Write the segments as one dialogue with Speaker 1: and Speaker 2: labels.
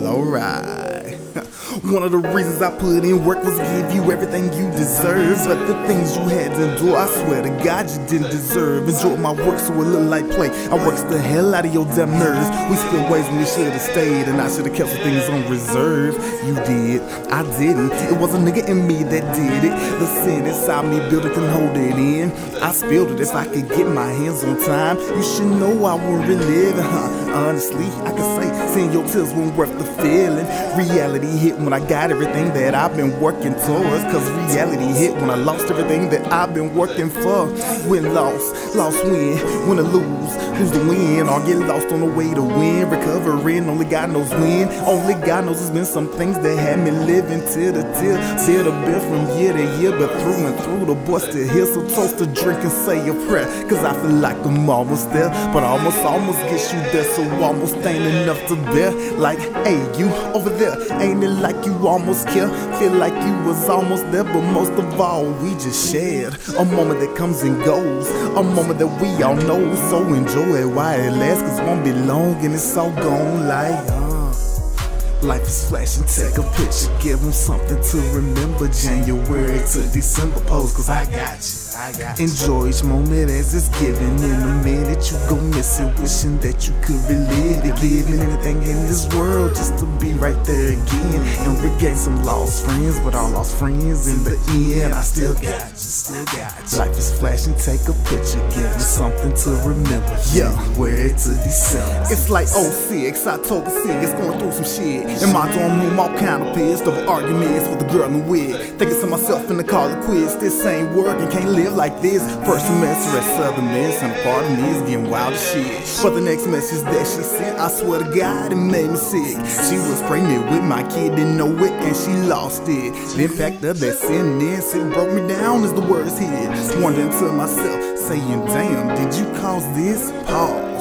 Speaker 1: alright. One of the reasons I put in work was to give you everything you deserve. But the things you had to endure, I swear to God you didn't deserve. Enjoy my work so it look like play. I works the hell out of your damn nerves. We split ways when we should've stayed, and I should've kept some things on reserve. You did, I didn't. It was a nigga in me that did it. The sin inside me built it, couldn't hold it in. I spilled it. If I could get my hands on time, you should know I wouldn't relive it, Honestly, I can say seeing your tears wasn't worth the feeling. Reality hit when I got everything that I've been working towards. Cause reality hit when I lost everything that I've been working for. Win, lost win or lose to win, or get lost on the way to win. Recovering, only God knows when. Only God knows there's been some things that had me living till the bit from year to year. But through and through, the boy still here. So toast to drink and say a prayer. Cause I feel like I'm almost there, but almost gets you there. So almost ain't enough to bear. Like, hey, you over there, ain't it like you almost care? Feel like you was almost there, but most of all, we just shared a moment that comes and goes, a moment that we all know. So enjoy it while it lasts, cause it won't be long and it's all gone. Like, life is flashing, take a picture, give them something to remember. January to December, pose, cause I got you. Enjoy each moment as it's given. In a minute you gon' miss it, wishing that you could relive it. Giving anything in this world just to be right there again. And regain some lost friends, but all lost friends in the end. I still got you, Life is flashing, take a picture, give them something to remember. Yeah, wear it to December. It's like 06, October 6th, going through some shit. In my dorm room, all kind of pissed over arguments with the girl in the wig. Thinking to myself in the car to quits, this ain't working, can't live like this. First semester at Southern Miss, and a part of me is getting wild as shit. But the next message that she sent, I swear to God, it made me sick. She was pregnant with my kid, didn't know it, and she lost it. The fact of that sentence, it broke me down as the words hit. Wondering to myself, saying, damn, did you cause this? Pause.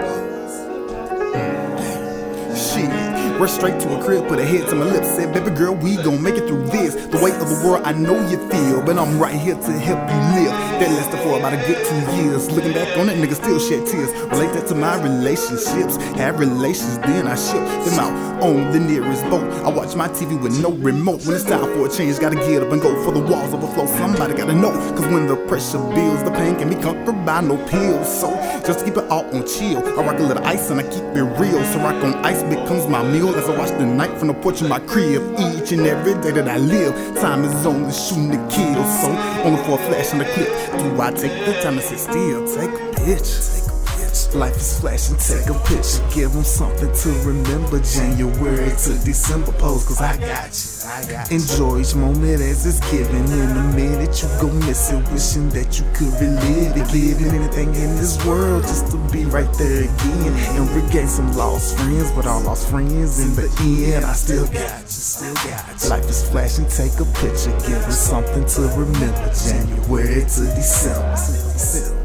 Speaker 1: Shit. Rushed straight to a crib, put a head to my lips, said, baby girl, we gon' make it through this. The weight of the world, I know you feel, but I'm right here to help you live. That lasted for about a good 2 years. Looking back on it, nigga still shed tears. Relate that to my relationships. Had relations, then I shipped them out on the nearest boat. I watch my TV with no remote. When it's time for a change, gotta get up and go for the walls overflow. Somebody gotta know, cause when the pressure builds, the pain can be conquered by no pills. So, just to keep it all on chill, I rock a little ice and I keep it real. So rock on ice becomes my meal as I watch the night from the porch of my crib. Each and every day that I live, time is only shooting to kill. So, only for a flash in the clip, do I take the time to sit still? Take a picture. Life is flashing, take a picture, give them something to remember. January to December, pose, cause I got you. Enjoy each moment as it's given. In a minute you gon' miss it, wishing that you could relive it. Giving anything in this world just to be right there again. And regain some lost friends, but all lost friends in the end. I still got you, Life is flashing, take a picture, give them something to remember. January to December.